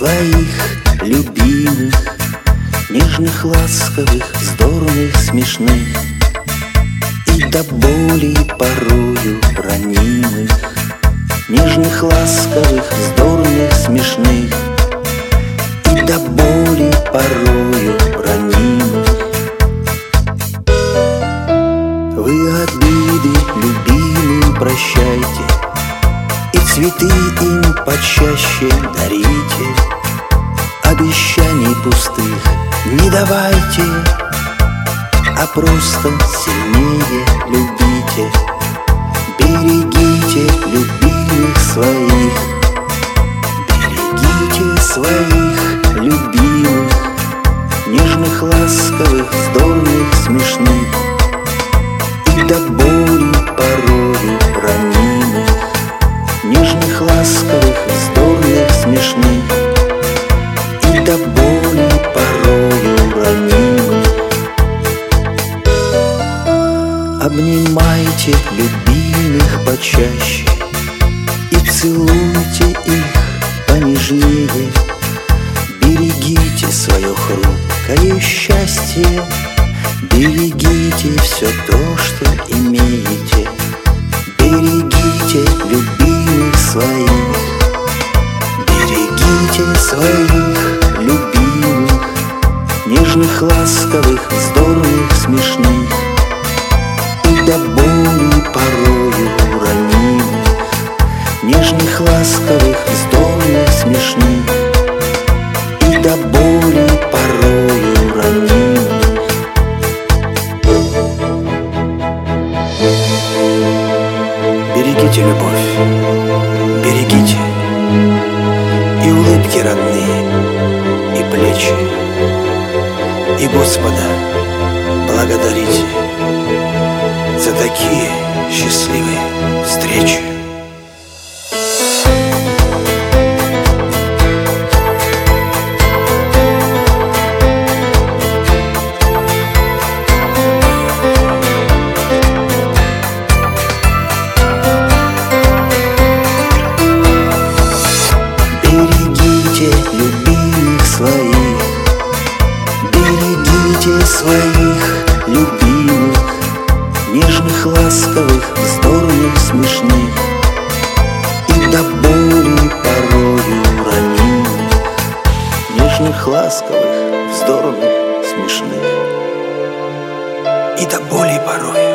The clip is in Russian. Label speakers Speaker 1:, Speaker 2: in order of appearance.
Speaker 1: своих любимых, нежных, ласковых, вздорных, смешных и до боли порою ранимых, нежных, ласковых, вздорных, смешных и до боли порою ранимых. Вы обиды любимым прощайте и цветы им почаще дарите, обещаний пустых не давайте, а просто сильнее любите. Берегите любимых своих, берегите своих любимых, нежных, ласковых, вздорных, смешных и до боли порою ранимых, нежных, ласковых, вздорных, смешных и до боли порою ранимых. Обнимайте любимых почаще и целуйте их понежнее. Берегите свое хрупкое счастье, берегите все то, что имеете. Берегите любимых своих, берегите своих любимых, нежных, ласковых, вздорных, смешных и до боли порою ранимых, нежных, ласковых, вздорных, смешных и до боли порою ранимых. Берегите любовь, берегите и улыбки родные, и плечи, и Господа благодарите за такие счастливые встречи. Берегите любимых своих, берегите своих любимых, нежных, ласковых, вздорных, смешных и до боли порою ранимых, нежных, ласковых, вздорных, смешных и до боли порою